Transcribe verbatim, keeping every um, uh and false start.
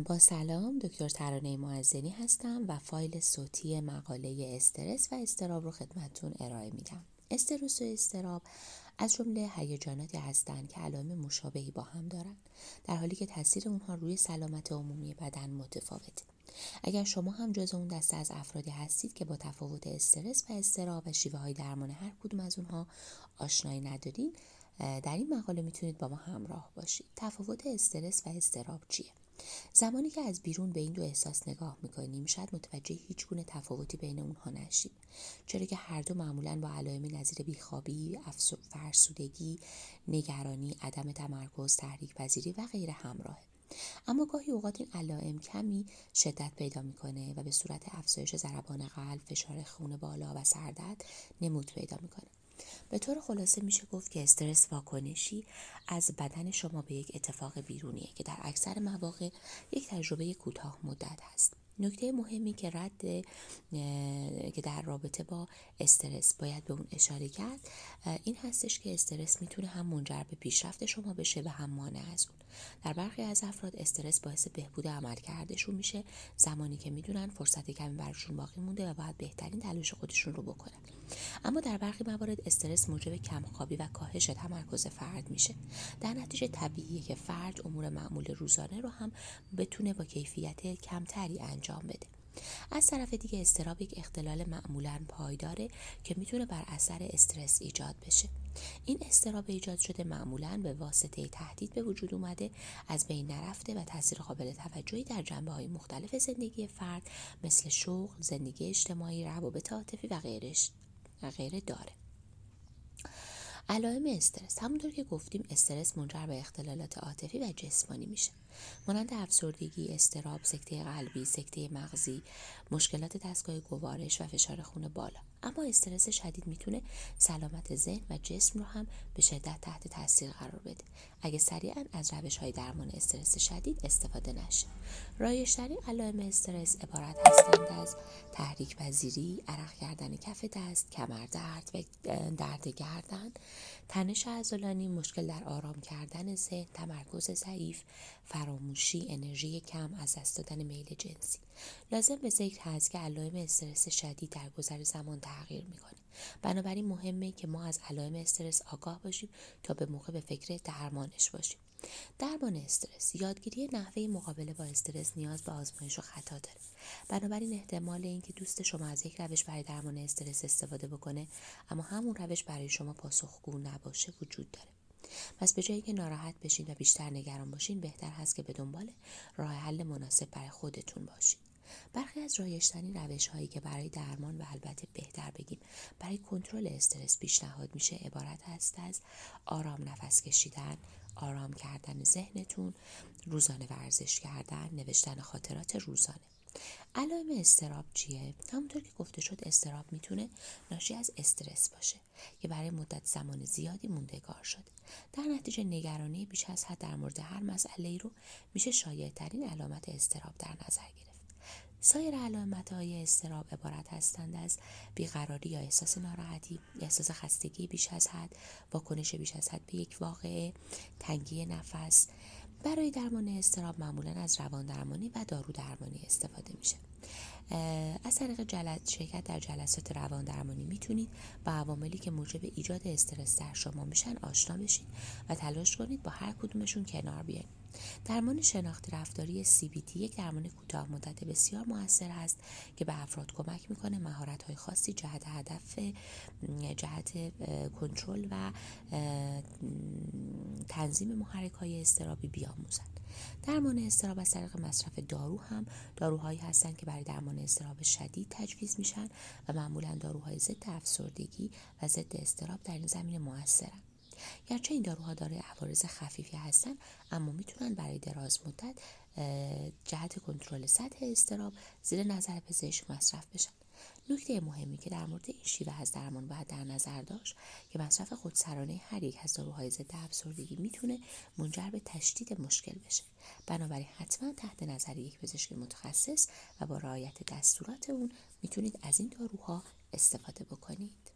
با سلام، دکتر ترانه معزنی هستم و فایل صوتی مقاله استرس و اضطراب رو خدمتتون ارائه میدم. استرس و اضطراب از جمله هیجاناتی هستند که علائم مشابهی با هم دارند، در حالی که تاثیر اونها روی سلامت عمومی بدن متفاوته. اگر شما هم جز اون دسته از افرادی هستید که با تفاوت استرس و اضطراب و شیوه های درمان هر کدوم از اونها آشنایی ندارین، در این مقاله میتونید با ما همراه باشید. تفاوت استرس و اضطراب چیه؟ زمانی که از بیرون به این دو احساس نگاه میکنیم شاید متوجه هیچ گونه تفاوتی بین اونها نشیم، چرا که هر دو معمولاً با علائم نظیر بیخوابی، فرسودگی، نگرانی، عدم تمرکز، تحریک پذیری و غیره همراهه. اما گاهی اوقات این علائم کمی شدت پیدا میکنه و به صورت افزایش ضربان قلب، فشار خون بالا و سردرد نمود پیدا میکنه. به طور خلاصه میشه گفت که استرس واکنشی از بدن شما به یک اتفاق بیرونیه که در اکثر مواقع یک تجربه کوتاه مدت هست. نکته مهمی که رد که در رابطه با استرس باید به اون اشاره کرد این هستش که استرس میتونه هم منجر به پیشرفت شما بشه و هم مانع از اون. در برخی از افراد استرس باعث بهبود عملکردشون میشه زمانی که میدونن فرصت کمی براشون باقی مونده و باید بهترین تلاش خودشون رو بکنن. اما در برخی موارد استرس موجب کمخوابی و کاهش تمرکز فرد میشه. در نتیجه طبیعیه که فرد امور معمول روزانه رو هم بتونه با کیفیت کمتری انجام بده. از طرف دیگه اضطراب یک اختلال معمولاً پایداره که میتونه بر اثر استرس ایجاد بشه. این اضطراب ایجاد شده معمولاً به واسطه تهدید به وجود اومده، از بین نرفته و تاثیر قابل توجهی در جنبه‌های مختلف زندگی فرد مثل شغل، زندگی اجتماعی، روابط عاطفی و غیرش و غیره داره. علائم استرس: همونطور که گفتیم استرس منجر به اختلالات عاطفی و جسمانی میشه، مانند افسردگی، اضطراب، سکته قلبی، سکته مغزی، مشکلات دستگاه گوارش و فشار خون بالا. اما استرس شدید میتونه سلامت ذهن و جسم رو هم به شدت تحت تاثیر قرار بده اگه سریعا از روش‌های درمان استرس شدید استفاده نشه. رایج‌ترین علائم استرس عبارت هستند از تحریک پذیری، عرق کردن کف دست، کمردرد و درد گردن، تنش عضلانی، مشکل در آرام کردن ذهن، تمرکز ضعیف، فراموشی، انرژی کم، از دست دادن میل جنسی. لازم به ذکر هست که علائم استرس شدید در گذر زمان تغییر میکنه. بنابراین مهمه که ما از علائم استرس آگاه باشیم تا به موقع به فکر درمانش باشیم. درمان استرس: یادگیری نحوه مقابله با استرس نیاز به آزمایش و خطا داره. بنابراین احتمال اینکه دوست شما از یک روش برای درمان استرس استفاده بکنه اما همون روش برای شما پاسخگو نباشه وجود داره. پس به جایی که ناراحت بشین و بیشتر نگران باشین، بهتر هست که به دنبال راه حل مناسب برای خودتون باشین. برخی از رایج‌ترین روش‌هایی که برای درمان و البته بهتر بگیم برای کنترل استرس پیشنهاد میشه عبارت است از آرام نفس کشیدن، آرام کردن ذهنتون، روزانه ورزش کردن، نوشتن خاطرات روزانه. علائم اضطراب چیه؟ همونطور که گفته شد اضطراب میتونه ناشی از استرس باشه که برای مدت زمان زیادی موندگار شده. در نتیجه نگرانی بیش از حد در مورد هر مسئله‌ای رو میشه شایع‌ترین علامت اضطراب در نظر گرفت. سایر علامت‌های اضطراب عبارت هستند از بیقراری یا احساس ناراحتی، احساس خستگی بیش از حد، واکنش بیش از حد به یک واقعه، تنگی نفس. برای درمان اضطراب معمولاً از روان درمانی و دارو درمانی استفاده میشه. از طریق جلسات شرکت در جلسات روان درمانی میتونید با عواملی که موجب ایجاد استرس در شما میشن آشنا بشید و تلاش کنید با هر کدومشون کنار بیاید. درمان شناخت رفتاری سی بی تی یک درمان کوتاه مدت بسیار موثر است که به افراد کمک میکنه مهارت‌های خاصی جهت هدف جهت کنترل و تنظیم محرک‌های اضطرابی بیاموزند. درمان اضطراب از طریق مصرف دارو هم داروهایی هستند که برای درمان اضطراب شدید تجویز میشن و معمولا داروهای ضد افسردگی و ضد اضطراب در این زمینه موثرند. گرچه این داروها دارای عوارض خفیفی هستن اما میتونن برای دراز مدت جهت کنترل سطح اضطراب زیر نظر پزشک مصرف بشن. نکته مهمی که در مورد این شیوه از درمان باید در نظر داشت که مصرف خودسرانه هر یک از داروهای ضد افسردگی میتونه منجر به تشدید مشکل بشه. بنابراین حتما تحت نظر یک پزشک متخصص و با رعایت دستورات اون میتونید از این داروها استفاده بکنید.